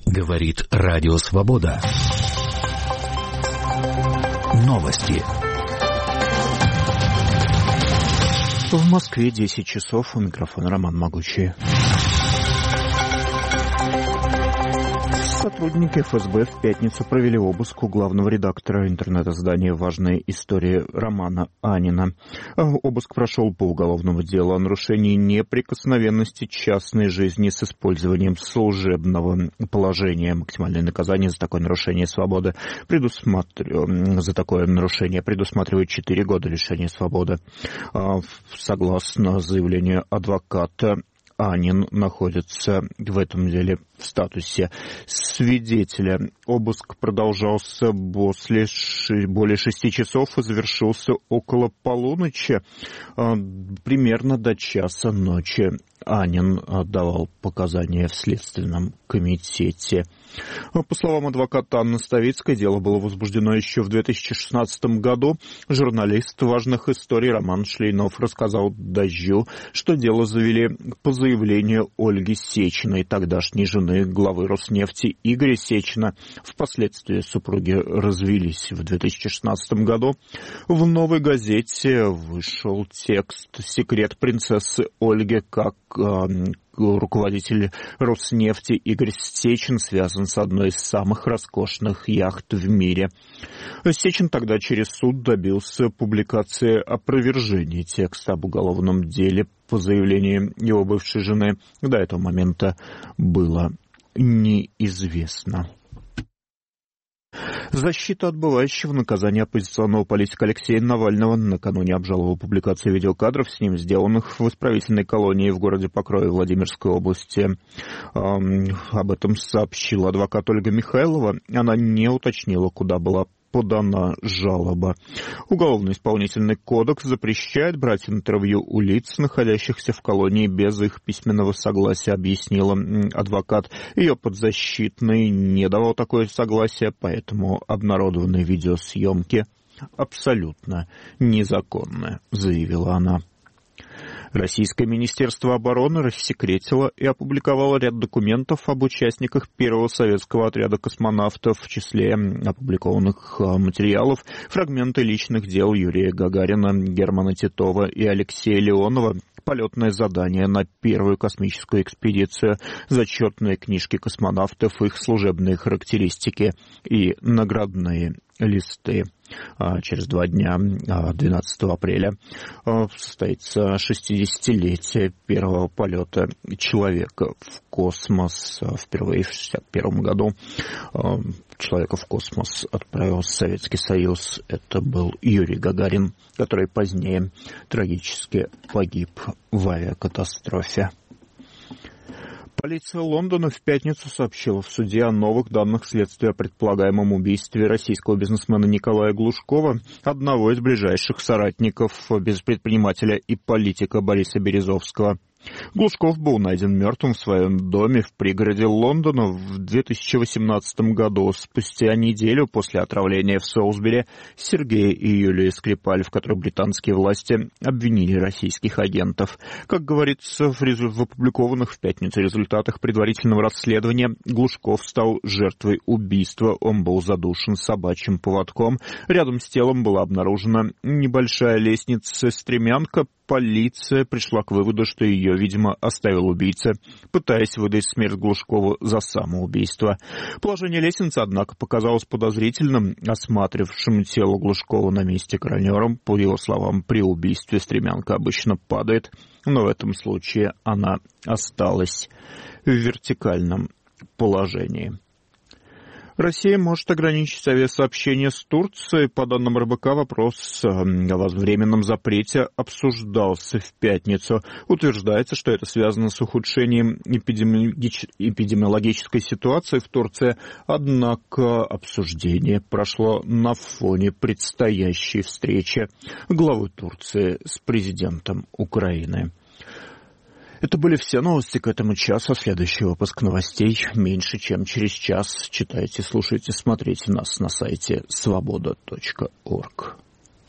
Говорит Радио Свобода. Новости. В Москве 10 часов. У микрофона Роман Могучий. Сотрудники ФСБ в пятницу провели обыск у главного редактора интернет-издания «Важные истории» Романа Анина. Обыск прошел по уголовному делу о нарушении неприкосновенности частной жизни с использованием служебного положения. Максимальное наказание за такое нарушение свободы предусматривает 4 года лишения свободы. Согласно заявлению адвоката, Анин находится в этом деле в статусе свидетеля. Обыск продолжался более 6 часов и завершился около полуночи, примерно до часа ночи. Анин давал показания в Следственном комитете. По словам адвоката Анны Ставицкой, дело было возбуждено еще в 2016 году. Журналист «Важных историй» Роман Шлейнов рассказал «Дождю», что дело завели по заявлению Ольги Сечиной, тогдашней жены главы Роснефти Игоря Сечина. Впоследствии супруги развелись в 2016 году. В «Новой газете» вышел текст «Секрет принцессы Ольги», как руководитель Роснефти Игорь Сечин связан с одной из самых роскошных яхт в мире. Сечин тогда через суд добился публикации опровержения текста об уголовном деле по заявлению его бывшей жены. До этого момента было неизвестно. Защита отбывающего наказания оппозиционного политика Алексея Навального накануне обжаловала публикацию видеокадров с ним, сделанных в исправительной колонии в городе Покрове Владимирской области. Об этом сообщила адвокат Ольга Михайлова. Она не уточнила, куда была подана жалоба. Уголовно-исполнительный кодекс запрещает брать интервью у лиц, находящихся в колонии, без их письменного согласия, объяснила адвокат. Ее подзащитный не давал такое согласие, поэтому обнародованные видеосъемки абсолютно незаконны, заявила она. Российское Министерство обороны рассекретило и опубликовало ряд документов об участниках первого советского отряда космонавтов. В числе опубликованных материалов фрагменты личных дел Юрия Гагарина, Германа Титова и Алексея Леонова, полетное задание на первую космическую экспедицию, зачетные книжки космонавтов, их служебные характеристики и наградные листы. Через 2 дня, 12 апреля, состоится 60-летие первого полета человека в космос. Впервые в 1961 году человека в космос отправил Советский Союз. Это был Юрий Гагарин, который позднее трагически погиб в авиакатастрофе. Полиция Лондона в пятницу сообщила в суде о новых данных следствия о предполагаемом убийстве российского бизнесмена Николая Глушкова, одного из ближайших соратников предпринимателя и политика Бориса Березовского. Глушков был найден мертвым в своем доме в пригороде Лондона в 2018 году, спустя неделю после отравления в Солсбери Сергея и Юлии Скрипаль, в которой британские власти обвинили российских агентов. Как говорится в опубликованных в пятницу результатах предварительного расследования, Глушков стал жертвой убийства. Он был задушен собачьим поводком. Рядом с телом была обнаружена небольшая лестница-стремянка. Полиция пришла к выводу, что ее, видимо, оставил убийца, пытаясь выдать смерть Глушкову за самоубийство. Положение лестницы, однако, показалось подозрительным. Осматрившим тело Глушкова на месте коронером, по его словам, при убийстве стремянка обычно падает, но в этом случае она осталась в вертикальном положении. Россия может ограничить авиасообщение с Турцией. По данным РБК, вопрос о временном запрете обсуждался в пятницу. Утверждается, что это связано с ухудшением эпидемиологической ситуации в Турции. Однако обсуждение прошло на фоне предстоящей встречи главы Турции с президентом Украины. Это были все новости к этому часу. Следующий выпуск новостей меньше, чем через час. Читайте, слушайте, смотрите нас на сайте svoboda.org.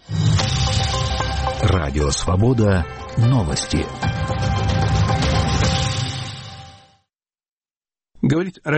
Радио Свобода. Новости. Говорит